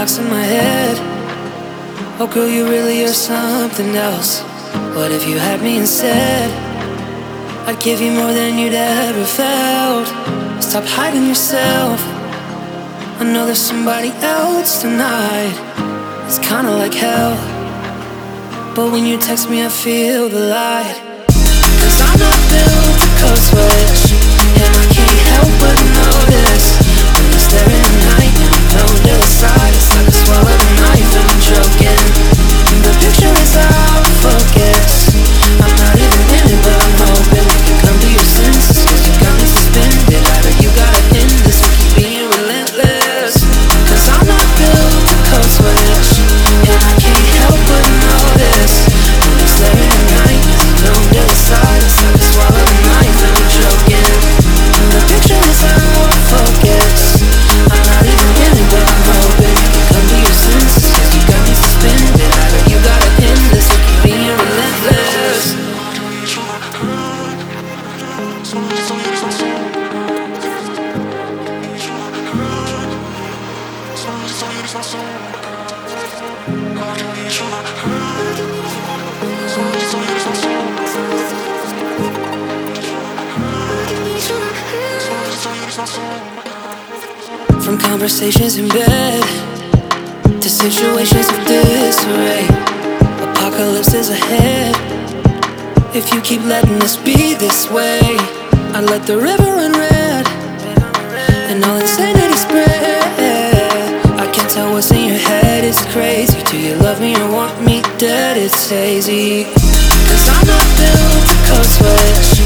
thoughts in my head. Oh girl, you really are something else. What if you had me instead? I'd give you more than you'd ever felt. Stop hiding yourself. I know there's somebody else tonight. It's kinda like hell, but when you text me I feel the light. Cause I'm not built to code switch, and I can't help but notice when you're staring at night and I'm thrown to the side. It's like I swallowed a knife and I'm choking. The picture is out of focus. I'm not even in it, but I'm hoping you can come to your senses. Cause you got me suspended. Either you gotta end this or keep being relentless. Cause I'm not built to code switch, and I can't help but notice when you're staring at night and I'm thrown to the side. It's like I swallowed a knife and I'm choking. The picture is out of focus. I'm not even in it, but I'm hoping you can come to your senses. Cause you got me suspended. Either you gotta end this or keep being relentless. From conversations in bed to situations of disarray, apocalypse is ahead. If you keep letting this be this way, I let the river run red and all insanity spread. I can't tell what's in your head, it's crazy. Do you love me or want me dead? It's hazy. Cause I'm not built to code switch,